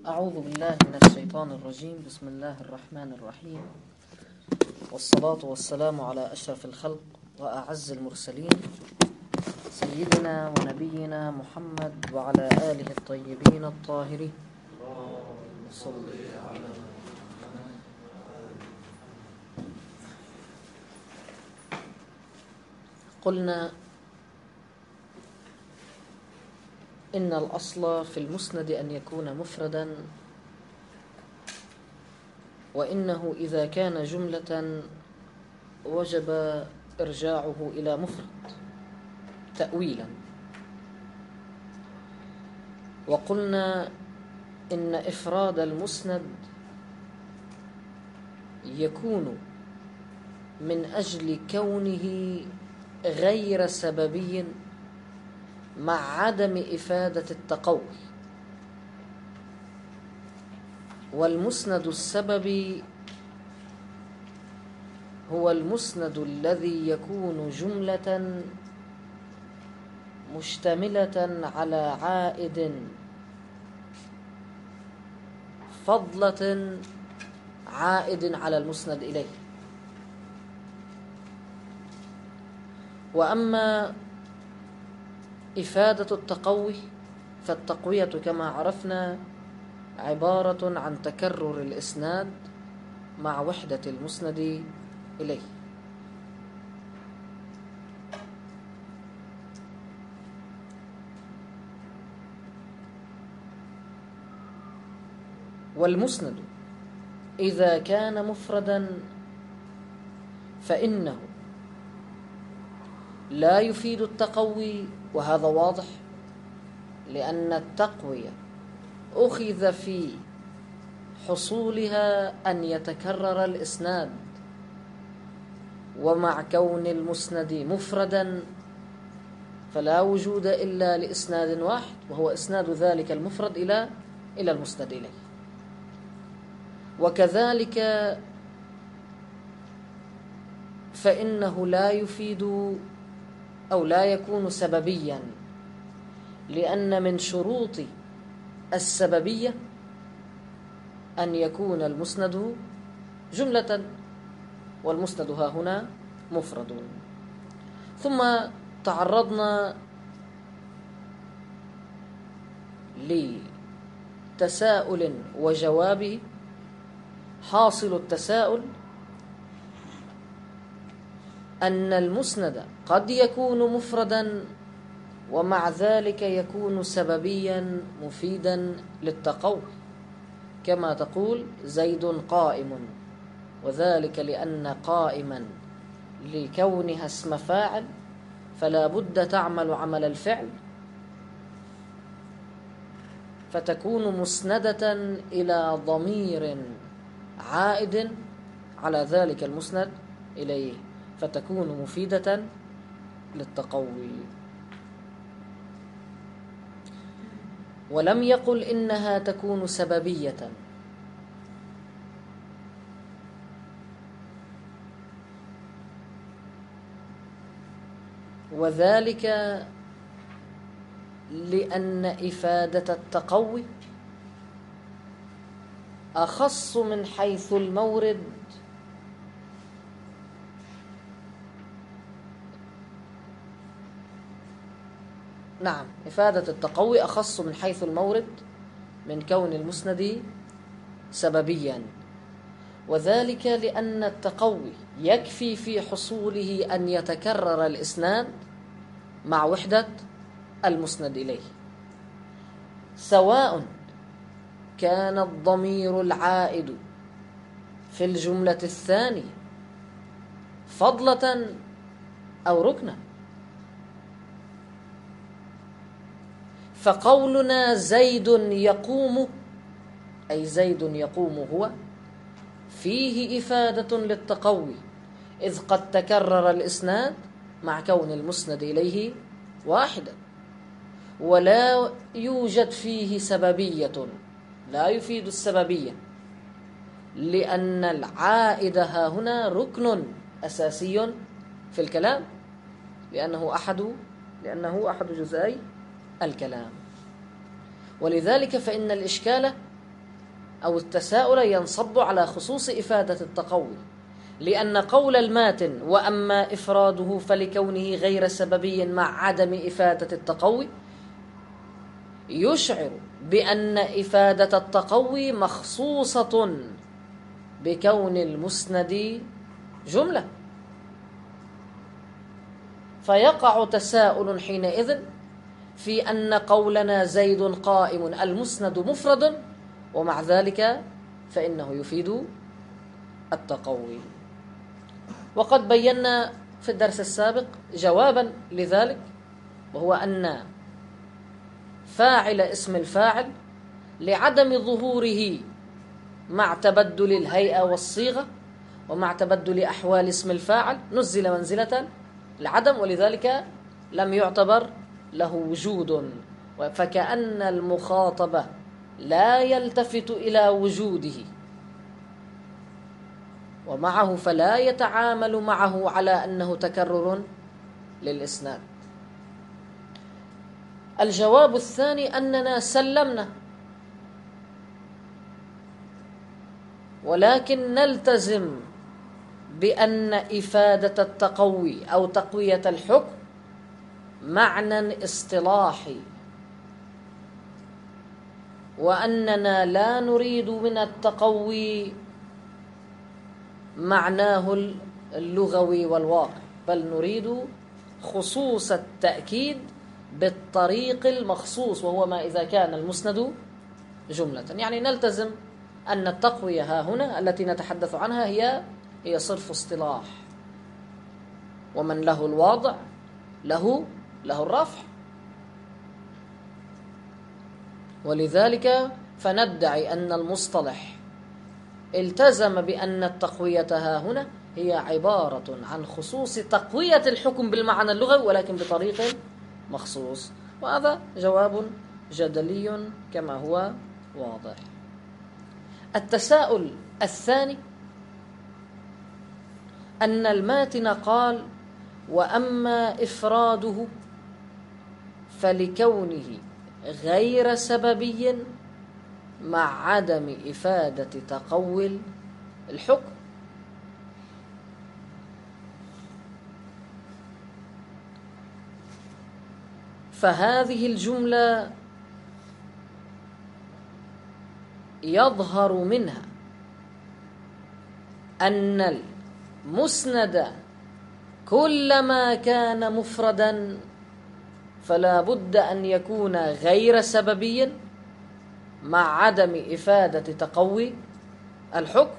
أعوذ بالله من الشيطان الرجيم. بسم الله الرحمن الرحيم، والصلاة والسلام على أشرف الخلق وأعز المرسلين سيدنا ونبينا محمد وعلى آله الطيبين الطاهرين. قلنا إن الأصل في المسند أن يكون مفردا، وإنه إذا كان جملة وجب إرجاعه إلى مفرد تأويلا. وقلنا إن إفراد المسند يكون من أجل كونه غير سببي مع عدم إفادة التقوي، والمسند السببي هو المسند الذي يكون جملة مشتملة على عائد فضلة عائد على المسند إليه. وأما إفادة التقوي فالتقوية كما عرفنا عبارة عن تكرر الإسناد مع وحدة المسند إليه. والمسند إذا كان مفردا فإنه لا يفيد التقوي، وهذا واضح لأن التقوية أخذ في حصولها أن يتكرر الإسناد، ومع كون المسند مفردا فلا وجود إلا لإسناد واحد، وهو إسناد ذلك المفرد إلى المسند إليه. وكذلك فإنه لا يفيد أو لا يكون سببيا، لأن من شروط السببية أن يكون المسند جملة، والمسند ها هنا مفرد. ثم تعرضنا لتساؤل وجوابه. حاصل التساؤل أن المسند قد يكون مفردا ومع ذلك يكون سببيا مفيدا للتقوي، كما تقول زيد قائم، وذلك لأن قائما لكونها اسم فاعل فلا بد تعمل عمل الفعل، فتكون مسندة إلى ضمير عائد على ذلك المسند إليه، فتكون مفيدة للتقوي. ولم يقل إنها تكون سببية، وذلك لأن إفادة التقوي أخص من حيث المورد نعم، إفادة التقوي أخص من حيث المورد من كون المسند سببيا، وذلك لأن التقوي يكفي في حصوله أن يتكرر الإسناد مع وحدة المسند إليه، سواء كان الضمير العائد في الجملة الثانية فضلة أو ركنا. فقولنا زيد يقوم، أي زيد يقوم هو، فيه إفادة للتقوي، إذ قد تكرر الإسناد مع كون المسند إليه واحدا، ولا يوجد فيه سببية، لا يفيد السببية، لأن العائد ها هنا ركن أساسي في الكلام، لأنه أحد جزئي الكلام. ولذلك فإن الإشكال أو التساؤل ينصب على خصوص إفادة التقوي، لأن قول الماتن وأما إفراده فلكونه غير سببي مع عدم إفادة التقوي يشعر بأن إفادة التقوي مخصوصة بكون المسند جملة، فيقع تساؤل حينئذ في أن قولنا زيد قائم المسند مفرد، ومع ذلك فإنه يفيد التقوي. وقد بينا في الدرس السابق جوابا لذلك، وهو أن فاعل اسم الفاعل لعدم ظهوره مع تبدل الهيئة والصيغة ومع تبدل أحوال اسم الفاعل نزل منزلة العدم، ولذلك لم يعتبر له وجود، فكأن المخاطب لا يلتفت إلى وجوده ومعه فلا يتعامل معه على أنه تكرر للإسناد. الجواب الثاني أننا سلمنا، ولكن نلتزم بأن إفادة التقوي أو تقوية الحكم معنى اصطلاحي، وأننا لا نريد من التقوي معناه اللغوي والواقع، بل نريد خصوص التأكيد بالطريق المخصوص، وهو ما إذا كان المسند جملة. يعني نلتزم أن التقوية ها هنا التي نتحدث عنها هي صرف اصطلاح، ومن له الواضع له الرفع، ولذلك فندعي أن المصطلح التزم بأن التقوية ها هنا هي عبارة عن خصوص تقوية الحكم بالمعنى اللغوي ولكن بطريق مخصوص، وهذا جواب جدلي كما هو واضح. التساؤل الثاني أن الماتن قال وأما إفراده فلكونه غير سببي مع عدم إفادة تقوي الحكم. فهذه الجملة يظهر منها أن المسند كلما كان مفردا فلا بد أن يكون غير سببي مع عدم إفادة تقوي الحكم.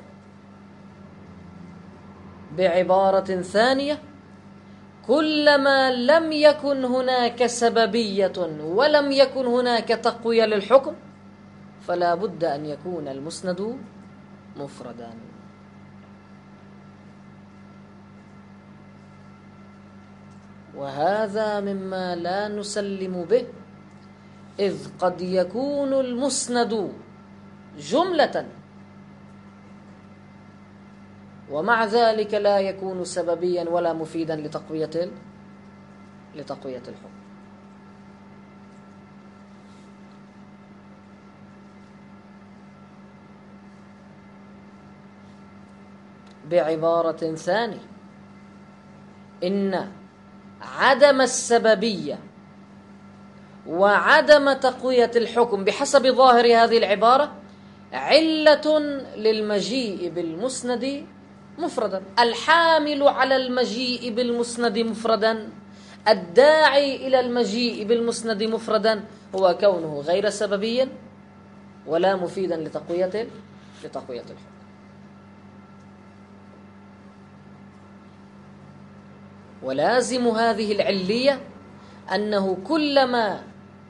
بعبارة ثانية، كلما لم يكن هناك سببية ولم يكن هناك تقوية للحكم فلا بد أن يكون المسند مفردا. وهذا مما لا نسلم به، إذ قد يكون المسند جملة ومع ذلك لا يكون سببيا ولا مفيدا لتقوية الحكم. بعبارة ثانية، إن عدم السببية وعدم تقوية الحكم بحسب ظاهر هذه العبارة علة للمجيء بالمسند مفردا. الحامل على المجيء بالمسند مفردا، الداعي إلى المجيء بالمسند مفردا هو كونه غير سببيا ولا مفيدا لتقوية الحكم. ولازم هذه العلية أنه كلما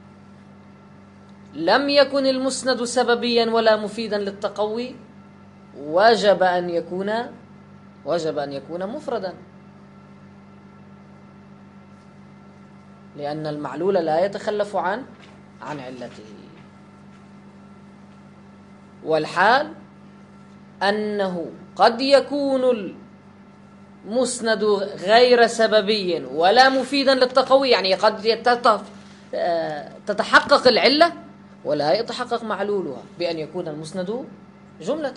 لم يكن المسند سببيا ولا مفيدا للتقوي وجب أن يكون مفردا، لأن المعلول لا يتخلف عن علته. والحال أنه قد يكون المسند غير سببي ولا مفيدا للتقوي، يعني قد تتحقق العلة ولا يتحقق معلولها بأن يكون المسند جملة.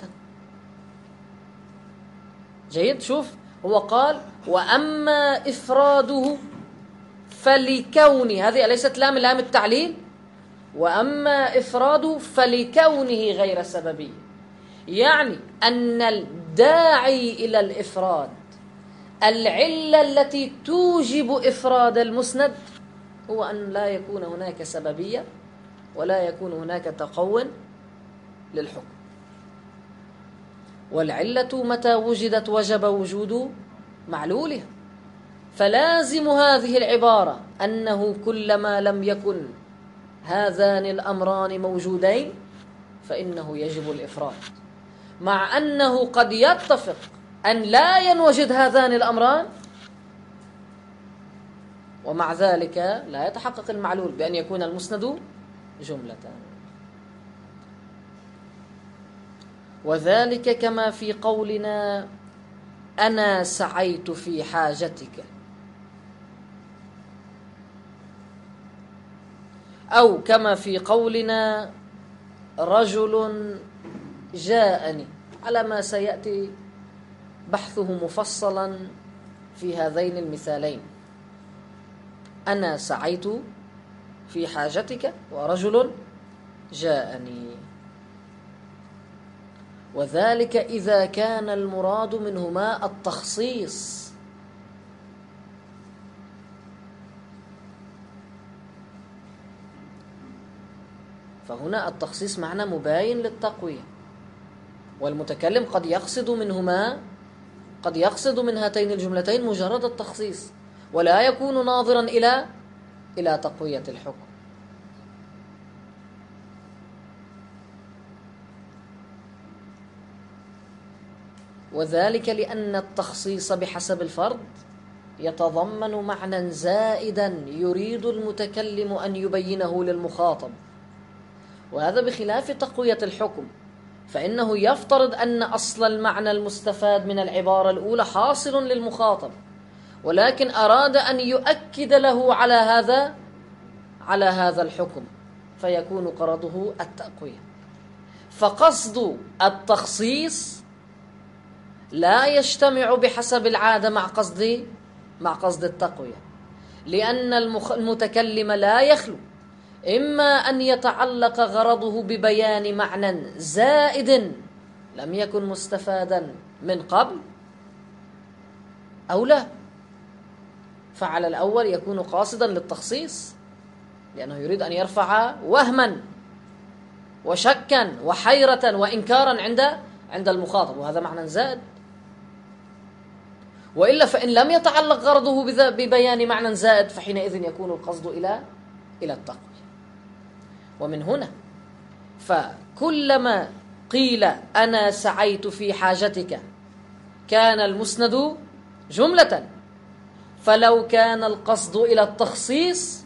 جيد. شوف، هو قال وأما إفراده فلكون، هذه أليست لام التعليل؟ وأما إفراده فلكونه غير سببي، يعني أن الداعي إلى الإفراد، العلة التي توجب إفراد المسند، هو أن لا يكون هناك سببية ولا يكون هناك تقوٍ للحكم. والعلة متى وجدت وجب وجود معلولها، فلازم هذه العبارة أنه كلما لم يكن هذان الأمران موجودين فإنه يجب الإفراد، مع أنه قد يتفق أن لا ينوجد هذان الأمران ومع ذلك لا يتحقق المعلول بأن يكون المسند جملة. وذلك كما في قولنا أنا سعيت في حاجتك، أو كما في قولنا رجل جاءني، على ما سيأتي بحثه مفصلا في هذين المثالين. أنا سعيت في حاجتك ورجل جاءني. وذلك إذا كان المراد منهما التخصيص، فهنا التخصيص معنى مباين للتقوية، والمتكلم قد يقصد منهما، قد يقصد من هاتين الجملتين مجرد التخصيص ولا يكون ناظرا إلى تقوية الحكم. وذلك لأن التخصيص بحسب الفرد يتضمن معنى زائدا يريد المتكلم أن يبينه للمخاطب، وهذا بخلاف تقوية الحكم، فإنه يفترض أن أصل المعنى المستفاد من العبارة الأولى حاصل للمخاطب، ولكن أراد أن يؤكد له على هذا الحكم، فيكون قرضه التقوية. فقصد التخصيص لا يجتمع بحسب العادة مع قصد التقوية، لأن المتكلم لا يخلو إما أن يتعلق غرضه ببيان معنى زائد لم يكن مستفادا من قبل أو لا، فعلى الأول يكون قاصدا للتخصيص لأنه يريد أن يرفع وهما وشكا وحيرة وإنكارا عند المخاطب، وهذا معنى زائد. وإلا فإن لم يتعلق غرضه ببيان معنى زائد فحينئذ يكون القصد إلى التقوية. ومن هنا فكلما قيل أنا سعيت في حاجتك كان المسند جملة، فلو كان القصد إلى التخصيص،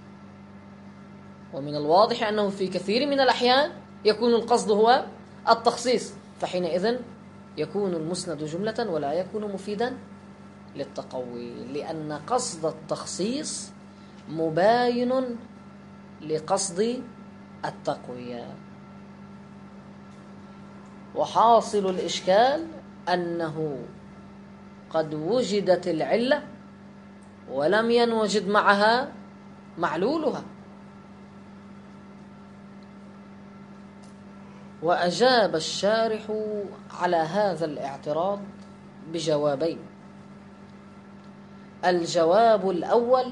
ومن الواضح أنه في كثير من الأحيان يكون القصد هو التخصيص، فحينئذ يكون المسند جملة ولا يكون مفيدا للتقوي، لأن قصد التخصيص مباين لقصد التقوية. وحاصل الإشكال أنه قد وجدت العلة ولم ينوجد معها معلولها. وأجاب الشارح على هذا الاعتراض بجوابين. الجواب الأول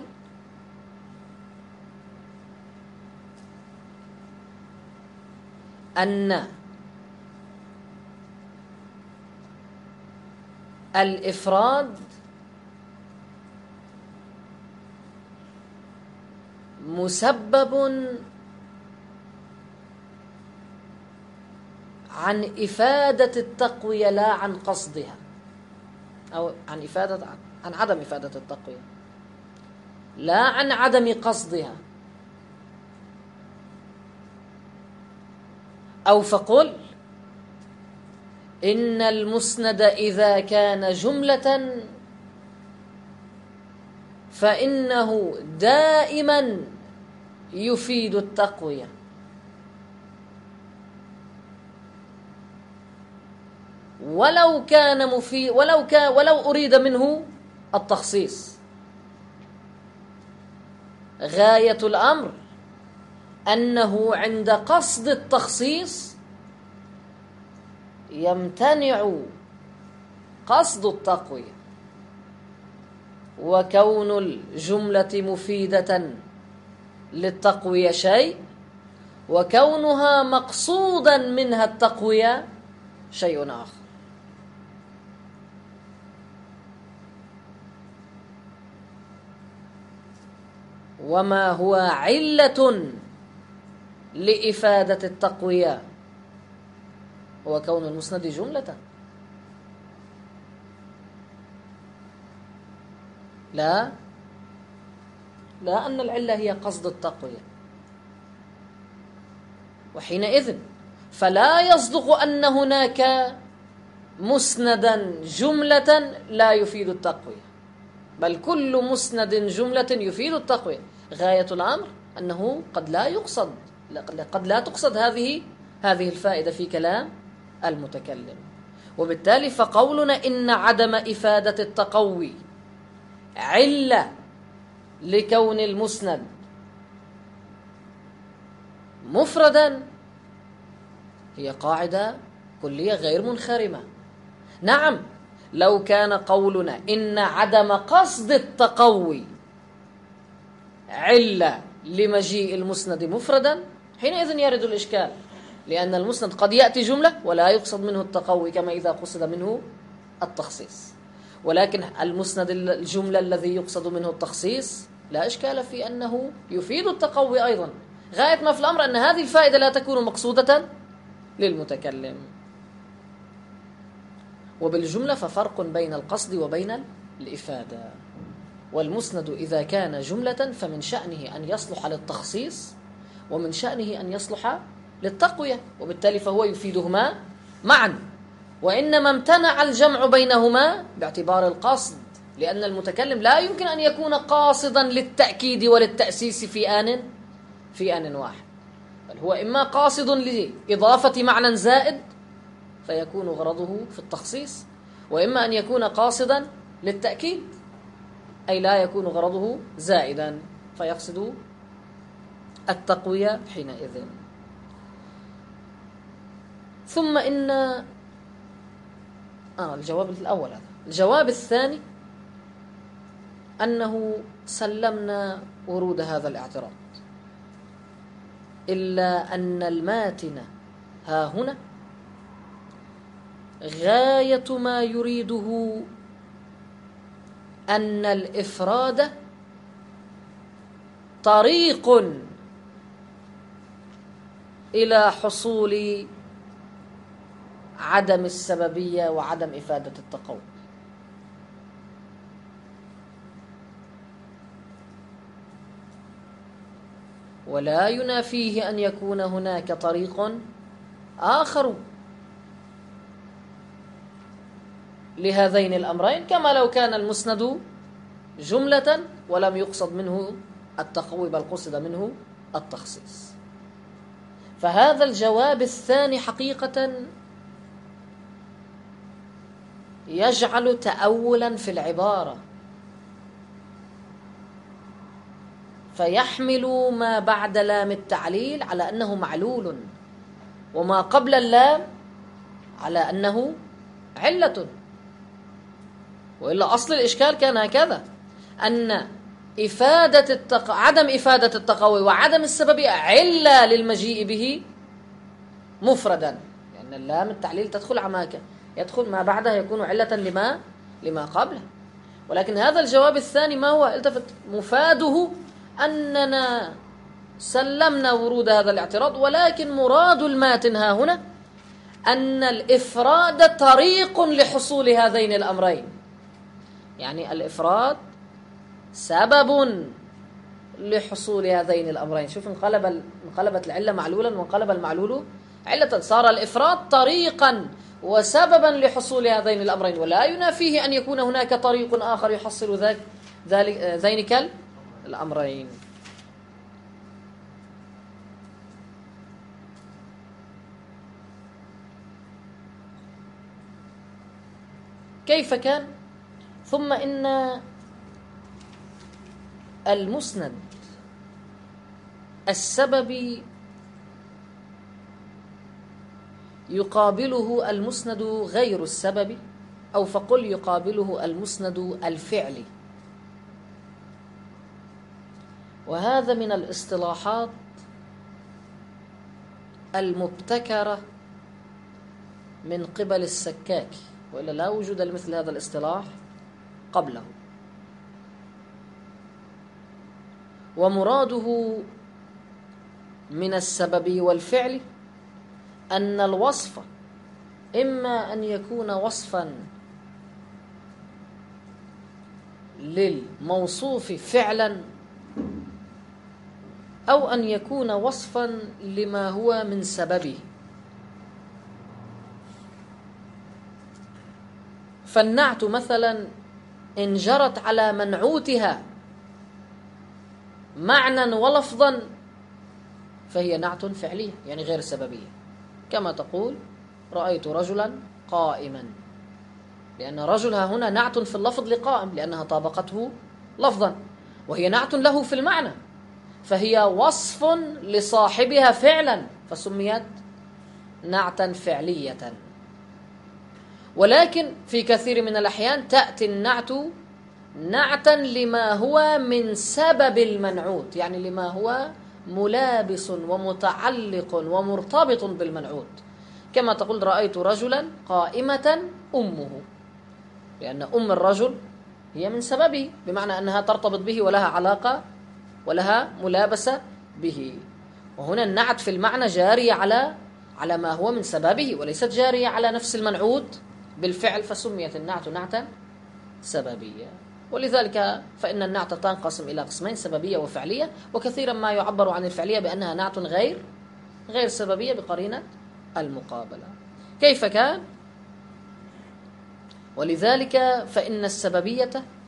أن الإفراد مسبب عن إفادة التقوية لا عن قصدها، أو عن عدم إفادة التقوية لا عن عدم قصدها. أو فقل إن المسند إذا كان جملة فإنه دائما يفيد التقوية، ولو أريد منه التخصيص. غاية الأمر أنه عند قصد التخصيص يمتنع قصد التقوية، وكون الجملة مفيدة للتقوية شيء، وكونها مقصودا منها التقوية شيء آخر. وما هو علة لإفادة التقوية هو كون المسند جملة، لا أن العلة هي قصد التقوية. وحينئذ فلا يصدق أن هناك مسندا جملة لا يفيد التقوية، بل كل مسند جملة يفيد التقوية. غاية الأمر أنه قد لا تقصد هذه الفائدة في كلام المتكلم. وبالتالي فقولنا إن عدم إفادة التقوي علة لكون المسند مفردا هي قاعدة كلية غير منخرمة. نعم، لو كان قولنا إن عدم قصد التقوي علة لمجيء المسند مفردا، حينئذ يرد الإشكال، لأن المسند قد يأتي جملة ولا يقصد منه التقوي كما إذا قصد منه التخصيص. ولكن المسند الجملة الذي يقصد منه التخصيص لا إشكال في أنه يفيد التقوي أيضا. غاية ما في الأمر أن هذه الفائدة لا تكون مقصودة للمتكلم. وبالجملة ففرق بين القصد وبين الإفادة. والمسند إذا كان جملة فمن شأنه أن يصلح للتخصيص ومن شأنه أن يصلح للتقوية، وبالتالي فهو يفيدهما معا. وإنما امتنع الجمع بينهما باعتبار القصد، لأن المتكلم لا يمكن أن يكون قاصدا للتأكيد وللتأسيس في آن واحد، بل هو إما قاصد لإضافة معنى زائد فيكون غرضه في التخصيص، وإما أن يكون قاصدا للتأكيد أي لا يكون غرضه زائدا فيقصد التقوية حينئذ. ثم إن الجواب الأول هذا. الجواب الثاني أنه سلمنا ورود هذا الاعتراض، إلا أن الماتن ها هنا غاية ما يريده أن الإفراد طريق إلى حصول عدم السببية وعدم إفادة التقوي. ولا ينافيه أن يكون هناك طريق آخر لهذين الأمرين، كما لو كان المسند جملة ولم يقصد منه التقوي بل قصد منه التخصيص. فهذا الجواب الثاني حقيقة يجعل تأولا في العبارة، فيحمل ما بعد لام التعليل على أنه معلول، وما قبل اللام على أنه علة. وإلا أصل الإشكال كان هكذا، أن عدم إفادة التقوي وعدم السببية علة للمجيء به مفردا، لأن اللام التعليل يدخل ما بعدها يكون علة لما قبله. ولكن هذا الجواب الثاني ما هو؟ التفت مفاده أننا سلمنا ورود هذا الاعتراض، ولكن مراد الماتن ها هنا أن الإفراد طريق لحصول هذين الأمرين، يعني الإفراد سبب لحصول هذين الأمرين. شوف، انقلبت العلة معلولا وانقلب المعلول علة، صار الإفراد طريقا وسببا لحصول هذين الأمرين، ولا ينافيه أن يكون هناك طريق آخر يحصل ذلك الأمرين. كيف كان؟ ثم إن المسند السببي يقابله المسند غير السببي، أو فقل يقابله المسند الفعلي. وهذا من الاصطلاحات المبتكرة من قبل السكاكي، وإلا لا وجود لمثل هذا الاصطلاح قبله. ومراده من السبب والفعل أن الوصف إما أن يكون وصفا للموصوف فعلا، أو أن يكون وصفا لما هو من سببه. فالنعت مثلا إن جرت على منعوتها معنى ولفظا فهي نعت فعلية، يعني غير سببية، كما تقول رأيت رجلا قائما، لأن رجلها هنا نعت في اللفظ لقائم لأنها طابقته لفظا، وهي نعت له في المعنى، فهي وصف لصاحبها فعلا فسميت نعتا فعلية. ولكن في كثير من الأحيان تأتي النعت نعتا لما هو من سبب المنعوت، يعني لما هو ملابس ومتعلق ومرتبط بالمنعوت، كما تقول رأيت رجلا قائمة أمه، لأن أم الرجل هي من سببه، بمعنى أنها ترتبط به ولها علاقة ولها ملابسة به. وهنا النعت في المعنى جارية على ما هو من سببه، وليست جارية على نفس المنعوت بالفعل، فسميت النعت نعتا سببية. ولذلك فإن النعت تنقسم إلى قسمين، سببية وفعلية، وكثيرا ما يعبر عن الفعلية بأنها نعت غير سببية بقرينة المقابلة. كيف كان؟ ولذلك فإن السببية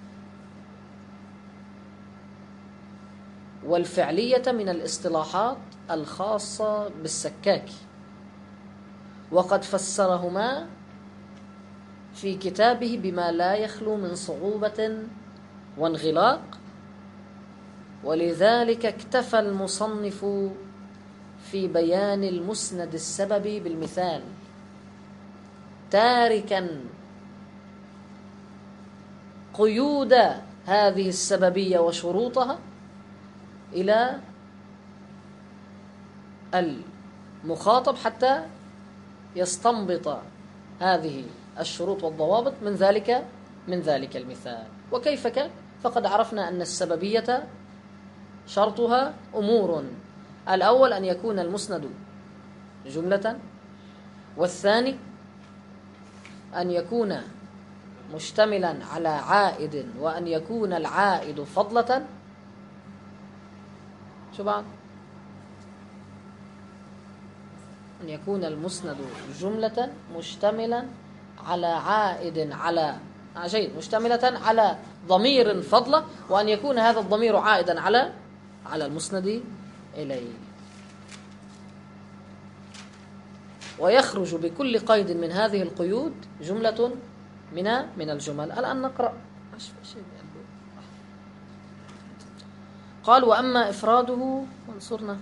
والفعلية من الاصطلاحات الخاصة بالسكاكي، وقد فسرهما في كتابه بما لا يخلو من صعوبة وانغلاق، ولذلك اكتفى المصنف في بيان المسند السببي بالمثال، تاركا قيود هذه السببية وشروطها إلى المخاطب حتى يستنبط هذه الشروط والضوابط من ذلك المثال. وكيف كان؟ فقد عرفنا أن السببية شرطها أمور: الأول أن يكون المسند جملة، والثاني أن يكون مشتملا على عائد، وأن يكون العائد فضلة. شو بعد؟ أن يكون المسند جملة مشتملا على عائد على مشتملة على ضمير فضلة، وأن يكون هذا الضمير عائدا على المسند إليه. ويخرج بكل قيد من هذه القيود جملة من الجمل. الآن نقرأ. قال: وأما إفراده وانصرنا.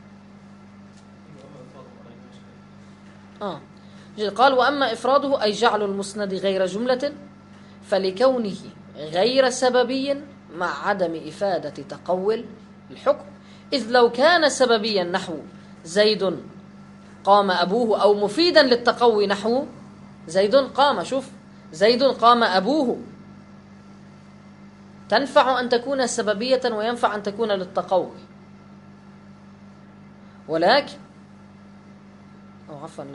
قال: وأما إفراده أي جعل المسند غير جملة، فلكونه غير سببي مع عدم إفادة تقول الحكم، إذ لو كان سببيا نحو زيد قام أبوه، أو مفيدا للتقوي نحو زيد قام، شوف، زيد قام أبوه، تنفع أن تكون سببية وينفع أن تكون للتقوي. ولكن عفوا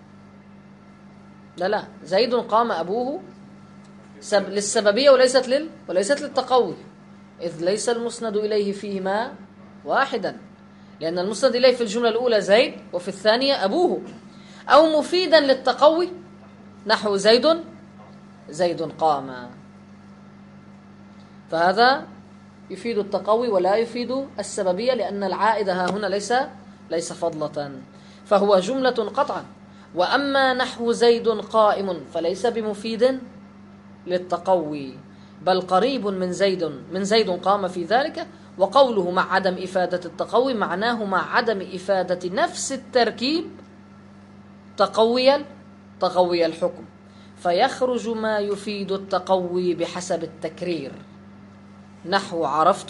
لا زيد قام أبوه للسببية وليست للتقوي، إذ ليس المسند إليه فيهما واحدا، لأن المسند إليه في الجملة الأولى زيد وفي الثانية أبوه. أو مفيدا للتقوي نحو زيد قام، فهذا يفيد التقوي ولا يفيد السببية، لأن العائد ها هنا ليس فضلة، فهو جملة قطعا. وأما نحو زيد قائم فليس بمفيد للتقوي، بل قريب من زيد قام في ذلك. وقوله مع عدم إفادة التقوي معناه مع عدم إفادة نفس التركيب تقوي الحكم، فيخرج ما يفيد التقوي بحسب التكرير، نحو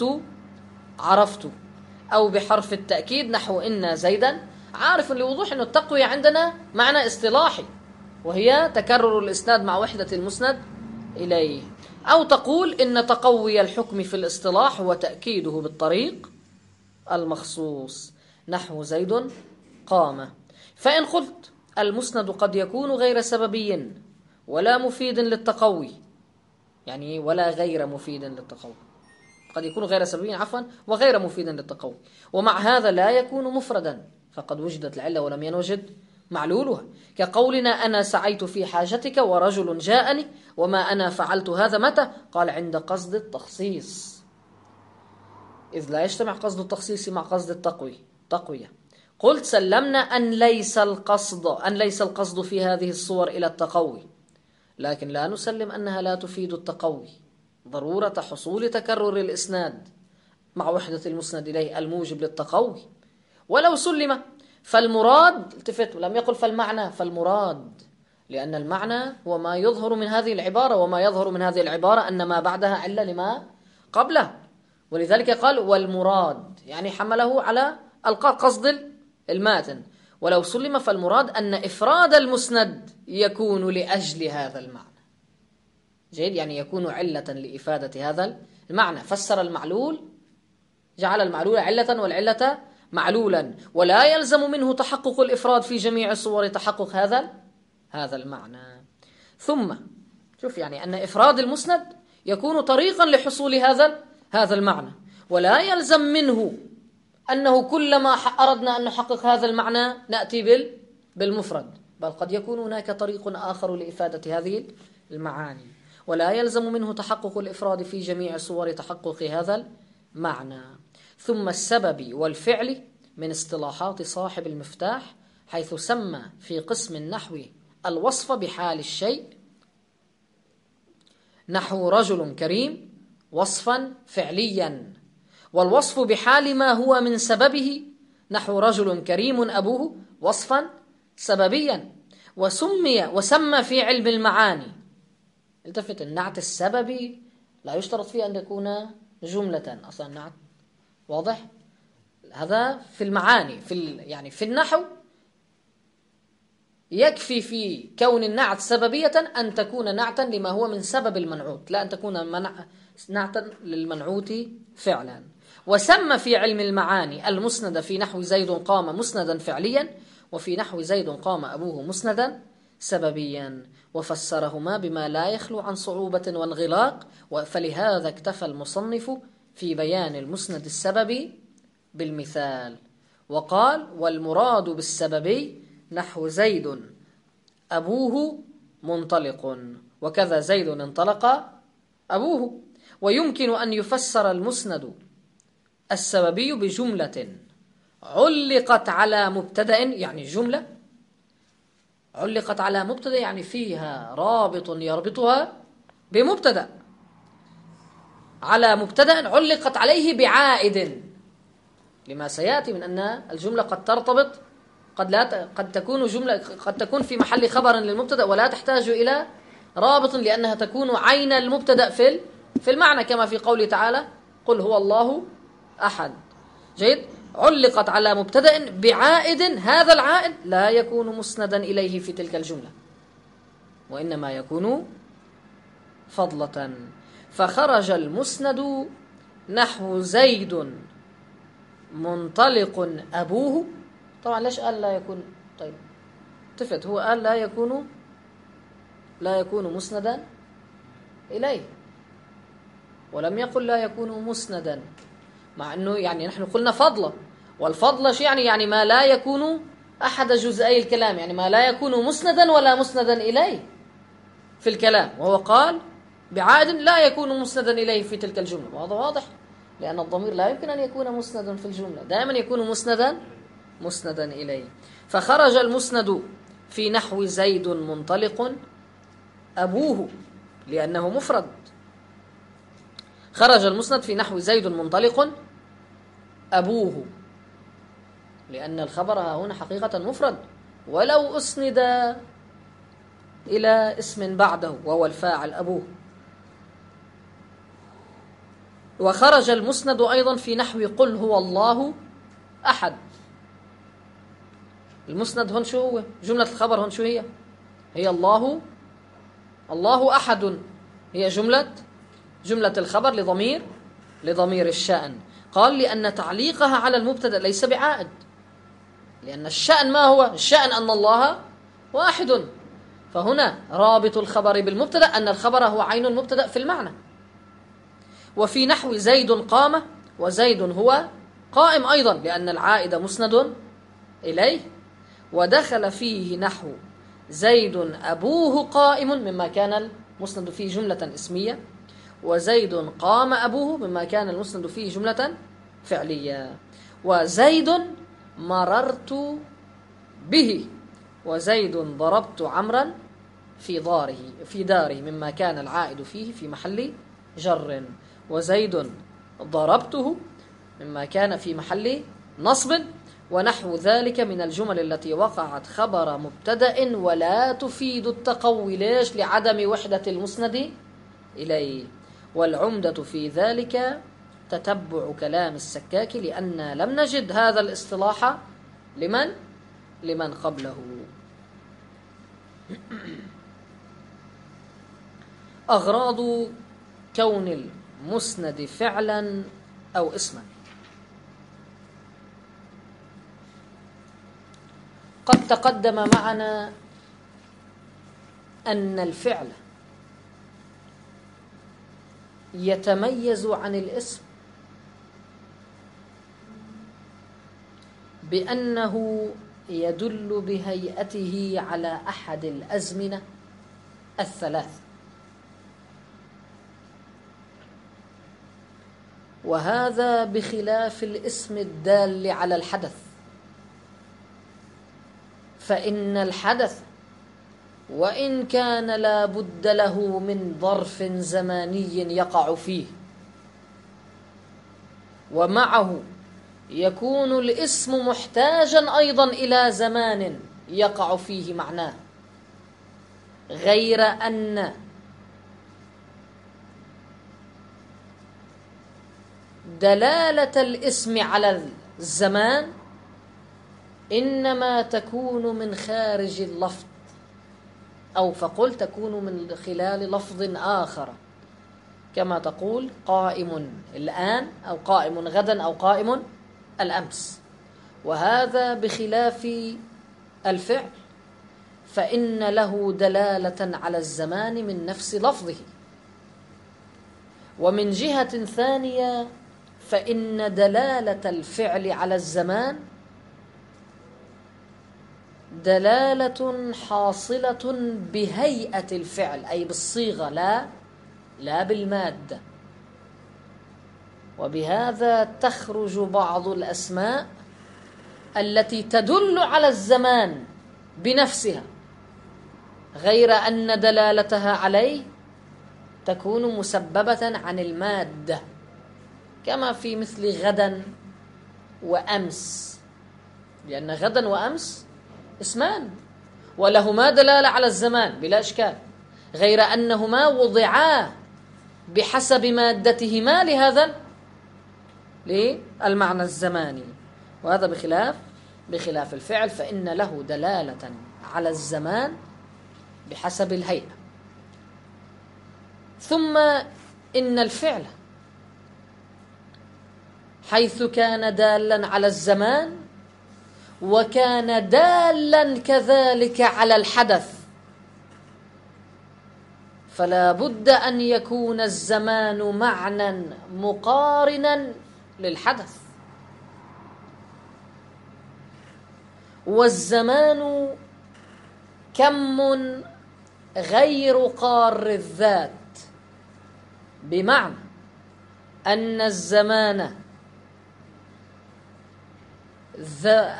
عرفت، أو بحرف التأكيد نحو إن زيدا عارف، لوضوح أن التقوية عندنا معنى اصطلاحي، وهي تكرر الإسناد مع وحدة المسند إليه. أو تقول إن تقوي الحكم في الاصطلاح هو تأكيده بالطريق المخصوص، نحو زيد قام. فإن قلت المسند قد يكون غير سببي ولا مفيد للتقوي، يعني ولا غير مفيد للتقوي، قد يكون غير سببي وغير مفيد للتقوي، ومع هذا لا يكون مفردا، فقد وجدت العلة ولم ينوجد معلولها، كقولنا أنا سعيت في حاجتك ورجل جاءني، وما أنا فعلت هذا متى؟ قال عند قصد التخصيص، إذ لا يجتمع قصد التخصيص مع قصد تقوية. قلت سلمنا أن ليس القصد في هذه الصور إلى التقوي، لكن لا نسلم أنها لا تفيد التقوي، ضرورة حصول تكرر الإسناد مع وحدة المسند إليه الموجب للتقوي. ولو سلم فالمراد، التفت لم يقل فالمعنى، فالمراد، لأن المعنى هو ما يظهر من هذه العبارة، وما يظهر من هذه العبارة أن ما بعدها علة لما قبله، ولذلك قال والمراد، يعني حمله على قصد الماتن. ولو سلم فالمراد أن إفراد المسند يكون لأجل هذا المعنى، جيد، يعني يكون علة لإفادة هذا المعنى، فسر المعلول، جعل المعلول علة والعلة معلولا، ولا يلزم منه تحقق الإفراد في جميع صور تحقق هذا المعنى. ثم شوف، يعني أن إفراد المسند يكون طريقا لحصول هذا المعنى، ولا يلزم منه أنه كلما أردنا أن نحقق هذا المعنى نأتي بالمفرد، بل قد يكون هناك طريق آخر لإفادة هذه المعاني، ولا يلزم منه تحقق الإفراد في جميع صور تحقق هذا المعنى. ثم السبب والفعل من اصطلاحات صاحب المفتاح، حيث سمى في قسم النحو الوصف بحال الشيء، نحو رجل كريم وصفا فعليا، والوصف بحال ما هو من سببه، نحو رجل كريم أبوه وصفا سببيا. وسمى في علم المعاني، التفت، النعت السببي لا يشترط فيه أن يكون جملة، أصلا النعت واضح، هذا في المعاني، يعني في النحو يكفي في كون النعت سببية أن تكون نعتا لما هو من سبب المنعوت، لا أن تكون نعتا للمنعوت فعلا. وسمى في علم المعاني المسند في نحو زيد قام مسندا فعليا، وفي نحو زيد قام أبوه مسندا سببيا، وفسرهما بما لا يخلو عن صعوبة وانغلاق، فلهذا اكتفى المصنف في بيان المسند السببي بالمثال، وقال والمراد بالسببي نحو زيد أبوه منطلق، وكذا زيد انطلق أبوه. ويمكن أن يفسر المسند السببي بجملة علقت على مبتدأ، يعني جملة علقت على مبتدأ يعني فيها رابط يربطها بمبتدأ، على مبتدأ علقت عليه بعائد، لما سيأتي من أن الجملة قد ترتبط، قد تكون جملة، قد تكون في محل خبر للمبتدأ ولا تحتاج إلى رابط، لأنها تكون عين المبتدأ في المعنى، كما في قوله تعالى قل هو الله أحد، جيد، علقت على مبتدأ بعائد، هذا العائد لا يكون مسندا إليه في تلك الجملة، وإنما يكون فضلة. فخرج المسند نحو زيد منطلق أبوه، طبعا ليش قال لا يكون؟ طيب تفت، هو قال لا يكون مسندا إليه، ولم يقل لا يكون مسندا، مع أنه يعني نحن قلنا فضلة، والفضلة شيء يعني ما لا يكون أحد جزئي الكلام، يعني ما لا يكون مسندا ولا مسندا إليه في الكلام، وهو قال بعائد لا يكون مسندا إليه في تلك الجملة، وهذا واضح، لأن الضمير لا يمكن أن يكون مسندا في الجملة، دائما يكون مسندا إليه. فخرج المسند في نحو زيد منطلق أبوه لأنه مفرد. خرج المسند في نحو زيد منطلق أبوه، لأن الخبر هنا حقيقة مفرد ولو أسند إلى اسم بعده وهو الفاعل أبوه. وخرج المسند أيضا في نحو قل هو الله أحد. المسند هون شو هو؟ جملة الخبر هون شو هي؟ هي الله أحد، هي جملة الخبر لضمير الشأن. قال لأن تعليقها على المبتدأ ليس بعائد، لأن الشأن ما هو؟ الشأن أن الله واحد، فهنا رابط الخبر بالمبتدأ أن الخبر هو عين المبتدأ في المعنى. وفي نحو زيد قام، وزيد هو قائم أيضا لأن العائد مسند إليه. ودخل فيه نحو زيد أبوه قائم مما كان المسند فيه جملة اسمية، وزيد قام أبوه مما كان المسند فيه جملة فعلية. وزيد مررت به، وزيد ضربت عمرا في داره مما كان العائد فيه في محل جر، وزيد ضربته مما كان في محل نصب. ونحو ذلك من الجمل التي وقعت خبر مبتدأ ولا تفيد التقوي، ليش؟ لعدم وحدة المسند إليه. والعمدة في ذلك تتبع كلام السكاك، لأن لم نجد هذا الاصطلاح لمن قبله. أغراض كون المسند فعلا أو اسما. قد تقدم معنا أن الفعل يتميز عن الاسم بأنه يدل بهيئته على أحد الأزمنة الثلاث، وهذا بخلاف الاسم الدال على الحدث، فإن الحدث وإن كان لا بد له من ظرف زماني يقع فيه، ومعه يكون الاسم محتاجا أيضا إلى زمان يقع فيه معناه، غير أن دلالة الاسم على الزمان إنما تكون من خارج اللفظ، أو فقل تكون من خلال لفظ آخر، كما تقول قائم الآن أو قائم غدا أو قائم الأمس. وهذا بخلاف الفعل، فإن له دلالة على الزمان من نفس لفظه. ومن جهة ثانية فإن دلالة الفعل على الزمان دلالة حاصلة بهيئة الفعل، أي بالصيغة لا بالمادة. وبهذا تخرج بعض الأسماء التي تدل على الزمان بنفسها، غير أن دلالتها عليه تكون مسببة عن المادة، كما في مثل غدا وأمس، لأن غدا وأمس اسمان ولهما دلالة على الزمان بلا إشكال، غير أنهما وضعا بحسب مادتهما للمعنى الزماني. وهذا بخلاف الفعل، فإن له دلالة على الزمان بحسب الهيئة. ثم إن الفعل حيث كان دالا على الزمان وكان دالا كذلك على الحدث، فلا بد أن يكون الزمان معنى مقارنا للحدث، والزمان كم غير قار الذات، بمعنى أن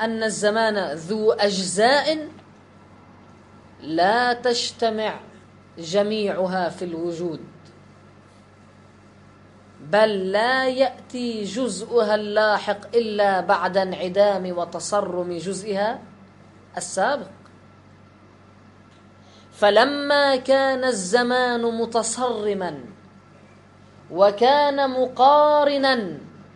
الزمان ذو أجزاء لا تجتمع جميعها في الوجود، بل لا يأتي جزءها اللاحق إلا بعد انعدام وتصرم جزئها السابق. فلما كان الزمان متصرما وكان مقارنا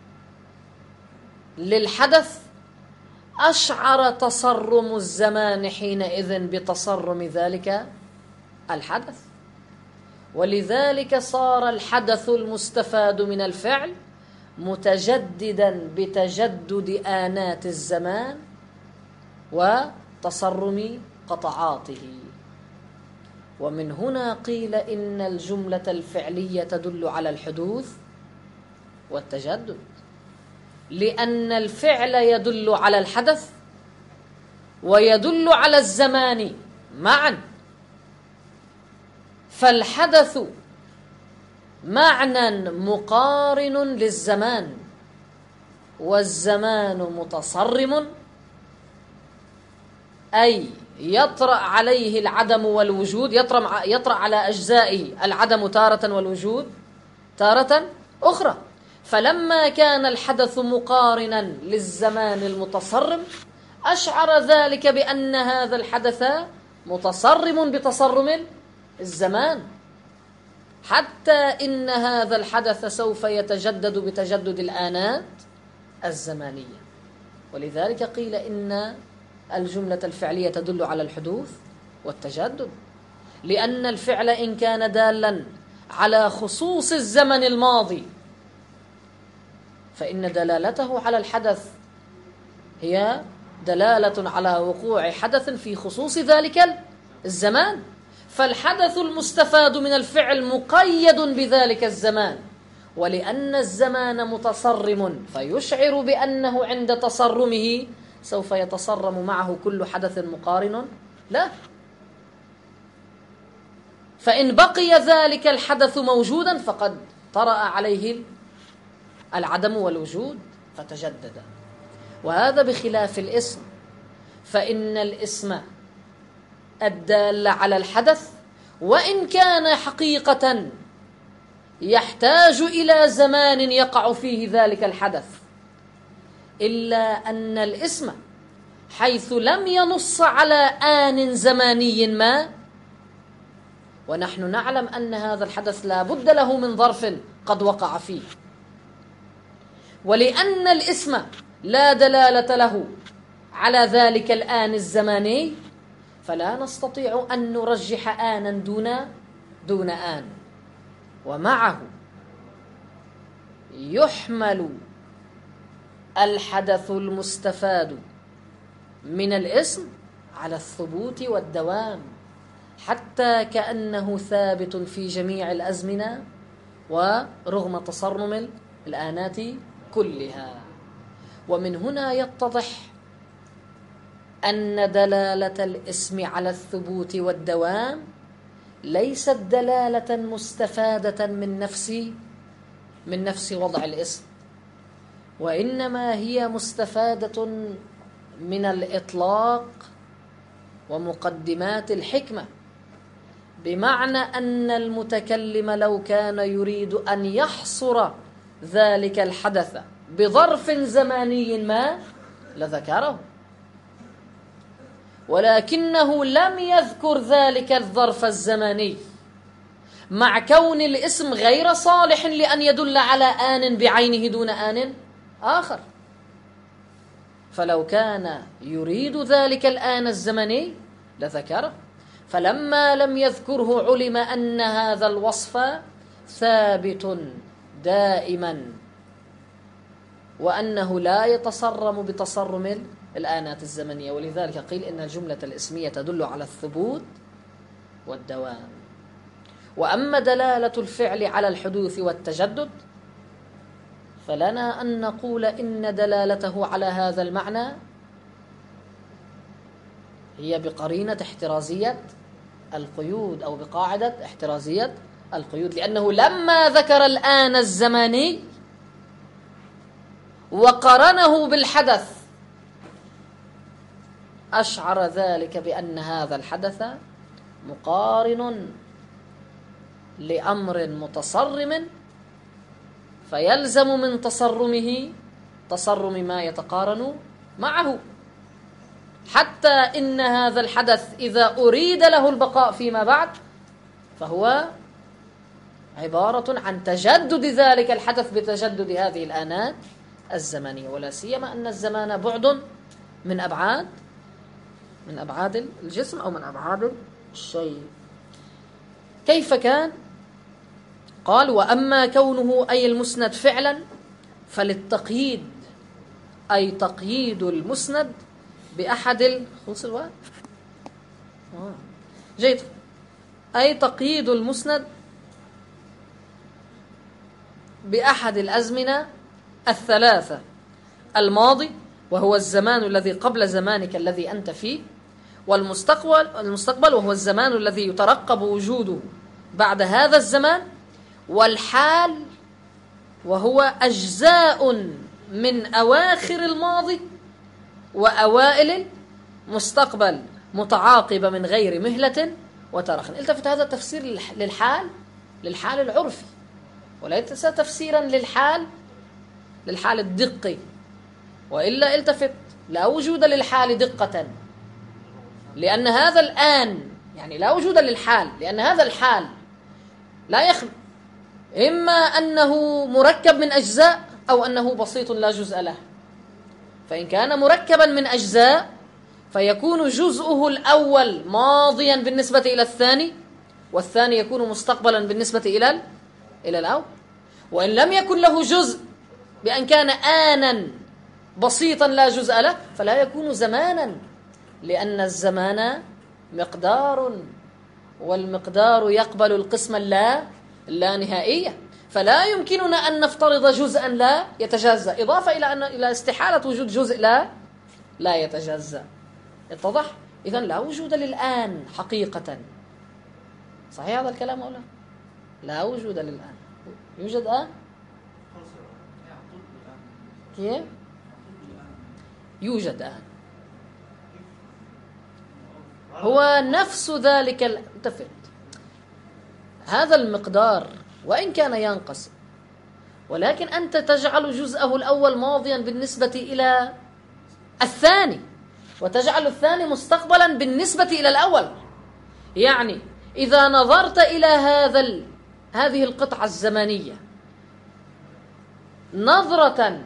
للحدث، أشعر تصرم الزمان حينئذ بتصرم ذلك الحدث، ولذلك صار الحدث المستفاد من الفعل متجددا بتجدد آنات الزمان وتصرم قطعاته. ومن هنا قيل إن الجملة الفعلية تدل على الحدوث والتجدد، لأن الفعل يدل على الحدث ويدل على الزمان معا، فالحدث معنى مقارن للزمان، والزمان متصرم، أي يطرأ عليه العدم والوجود، يطرأ على أجزائه العدم تارة والوجود تارة أخرى. فلما كان الحدث مقارنا للزمان المتصرم، أشعر ذلك بأن هذا الحدث متصرم بتصرم الزمان، حتى إن هذا الحدث سوف يتجدد بتجدد الآنات الزمانية. ولذلك قيل إن الجملة الفعلية تدل على الحدوث والتجدد، لأن الفعل إن كان دالا على خصوص الزمن الماضي فإن دلالته على الحدث هي دلالة على وقوع حدث في خصوص ذلك الزمان، فالحدث المستفاد من الفعل مقيد بذلك الزمان، ولأن الزمان متصرم فيشعر بأنه عند تصرمه سوف يتصرم معه كل حدث مقارن لا. فإن بقي ذلك الحدث موجودا فقد طرأ عليه العدم والوجود فتجدد. وهذا بخلاف الاسم، فإن الاسم الدال على الحدث وإن كان حقيقة يحتاج إلى زمان يقع فيه ذلك الحدث، إلا أن الاسم حيث لم ينص على آن زماني ما، ونحن نعلم أن هذا الحدث لا بد له من ظرف قد وقع فيه، ولأن الاسم لا دلالة له على ذلك الآن الزماني فلا نستطيع أن نرجح آنا دون آن. ومعه يحمل الحدث المستفاد من الاسم على الثبوت والدوام، حتى كأنه ثابت في جميع الأزمنة ورغم تصرم الآنات كلها. ومن هنا يتضح أن دلالة الاسم على الثبوت والدوام ليست دلالة مستفادة من نفس وضع الاسم، وإنما هي مستفادة من الإطلاق ومقدمات الحكمة، بمعنى أن المتكلم لو كان يريد أن يحصر ذلك الحدث بظرف زماني ما لذكره، ولكنه لم يذكر ذلك الظرف الزماني، مع كون الاسم غير صالح لأن يدل على آن بعينه دون آن آخر. فلو كان يريد ذلك الآن الزمني لذكره، فلما لم يذكره علم أن هذا الوصف ثابت دائما، وأنه لا يتصرم بتصرم الآنات الزمنية. ولذلك قيل إن الجملة الاسمية تدل على الثبوت والدوام. وأما دلالة الفعل على الحدوث والتجدد فلنا أن نقول إن دلالته على هذا المعنى هي بقرينة احترازية القيود أو بقاعدة احترازية القيود، لأنه لما ذكر الآن الزماني وقرنه بالحدث أشعر ذلك بأن هذا الحدث مقارن لأمر متصرم فيلزم من تصرمه تصرم ما يتقارن معه، حتى إن هذا الحدث إذا أريد له البقاء فيما بعد فهو عبارة عن تجدد ذلك الحدث بتجدد هذه الآنات الزمنية، ولا سيما أن الزمان بعد من أبعاد الجسم أو من أبعاد الشيء. كيف كان؟ قال: وأما كونه أي المسند فعلا فللتقييد، أي تقييد المسند بأحد خلص الوقت جيد، أي تقييد المسند بأحد الأزمنة الثلاثة: الماضي وهو الزمان الذي قبل زمانك الذي أنت فيه، والمستقبل وهو الزمان الذي يترقب وجوده بعد هذا الزمان، والحال وهو أجزاء من أواخر الماضي وأوائل المستقبل متعاقبة من غير مهلة وترخ. التفت هذا تفسير للحال العرفي، وليس تفسيرا للحال الدقي، وإلا التفت لا وجود للحال دقة، لأن هذا الآن يعني لا وجود للحال، لأن هذا الحال لا يخلو إما أنه مركب من أجزاء أو أنه بسيط لا جزء له. فإن كان مركبا من أجزاء فيكون جزءه الأول ماضيا بالنسبة إلى الثاني، والثاني يكون مستقبلا بالنسبة إلى الأول. وإن لم يكن له جزء بأن كان آنا بسيطا لا جزء له فلا يكون زمانا، لأن الزمان مقدار، والمقدار يقبل القسم اللا نهائية، فلا يمكننا أن نفترض جزءا لا يتجزأ، إضافة إلى استحالة وجود جزء لا يتجزأ. اتضح؟ إذن لا وجود للآن حقيقة. صحيح هذا الكلام أو لا؟ لا وجود للآن. يوجد آن؟ كيف؟ يوجد آن. هو نفس ذلك التفت. هذا المقدار وإن كان ينقسم، ولكن أنت تجعل جزءه الأول ماضيا بالنسبة إلى الثاني، وتجعل الثاني مستقبلا بالنسبة إلى الأول. يعني إذا نظرت إلى هذه القطعة الزمنية نظرة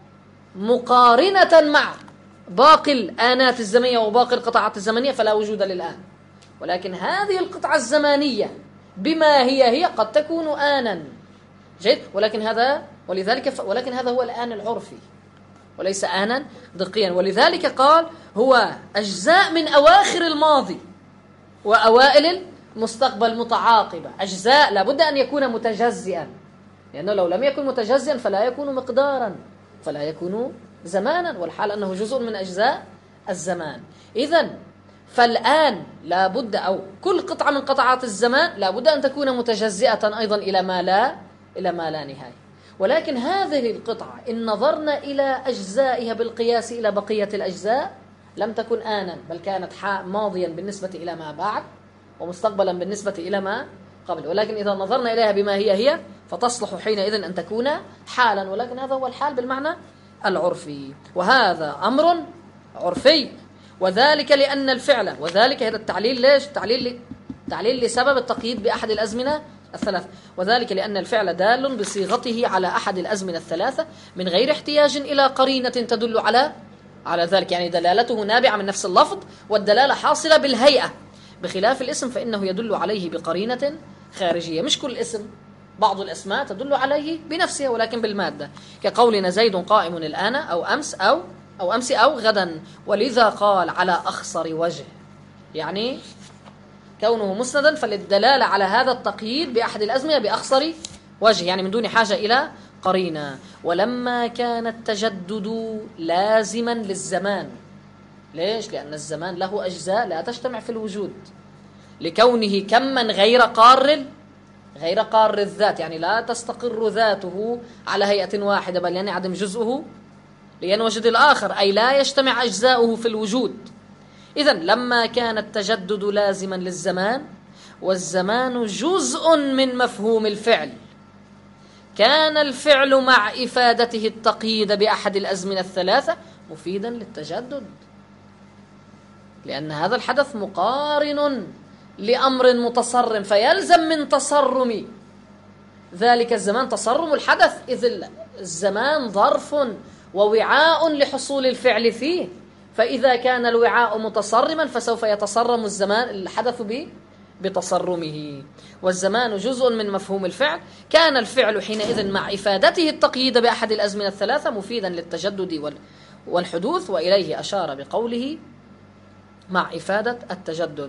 مقارنة مع باقي الآنات الزمنية وباقي القطعات الزمنية فلا وجود للآن، ولكن هذه القطعة الزمنية بما هي قد تكون آنا جيد، ولكن هذا هو الآن العرفي وليس آنا دقيا. ولذلك قال هو أجزاء من أواخر الماضي وأوائل المستقبل متعاقبة. أجزاء لابد أن يكون متجزئا، لأنه لو لم يكن متجزئا فلا يكون مقدارا فلا يكون زمانا، والحال أنه جزء من أجزاء الزمان. إذن فالآن لابد أو كل قطعة من قطعات الزمان لابد أن تكون متجزئة أيضا إلى ما لا نهاية. ولكن هذه القطعة إن نظرنا إلى أجزائها بالقياس إلى بقية الأجزاء لم تكن آنا، بل كانت ماضيا بالنسبة إلى ما بعد ومستقبلا بالنسبة إلى ما قبل. ولكن إذا نظرنا إليها بما هي فتصلح حينئذ أن تكون حالا، ولكن هذا هو الحال بالمعنى العرفي، وهذا أمر عرفي. وذلك لأن الفعل، وذلك هذا التعليل ليش؟ تعليل لسبب التقييد بأحد الأزمنة الثلاث. وذلك لأن الفعل دال بصيغته على أحد الأزمنة الثلاثة من غير احتياج إلى قرينة تدل على ذلك، يعني دلالته نابعة من نفس اللفظ والدلالة حاصلة بالهيئة، بخلاف الاسم فإنه يدل عليه بقرينة خارجية. مش كل اسم، بعض الأسماء تدل عليه بنفسها ولكن بالمادة، كقولنا زيد قائم الآن أو أمس أو غدا. ولذا قال على أخصر وجه، يعني كونه مسندا فللدلالة على هذا التقييد بأحد الأزمنة بأخصر وجه، يعني من دون حاجة إلى قرينة. ولما كان التجدد لازما للزمان، ليش؟ لأن الزمان له أجزاء لا تجتمع في الوجود، لكونه كما غير قار الذات، يعني لا تستقر ذاته على هيئة واحدة بل ينعدم جزءه لينوجد الآخر، أي لا يجتمع أجزاؤه في الوجود. إذن لما كان التجدد لازما للزمان والزمان جزء من مفهوم الفعل. كان الفعل مع إفادته التقييد بأحد الأزمنة الثلاثة مفيدا للتجدد، لأن هذا الحدث مقارن لأمر متصرم، فيلزم من تصرم ذلك الزمان تصرم الحدث، إذ الزمان ظرف ووعاء لحصول الفعل فيه، فإذا كان الوعاء متصرما فسوف يتصرم الزمان الحدث بتصرمه. والزمان جزء من مفهوم الفعل. كان الفعل حينئذ مع إفادته التقييد بأحد الأزمنة الثلاثة مفيدا للتجدد والحدوث، وإليه أشار بقوله مع إفادة التجدد،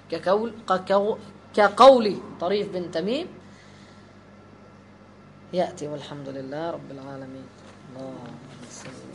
كقول طريف بن تميم يأتي والحمد لله رب العالمين. اللهم صل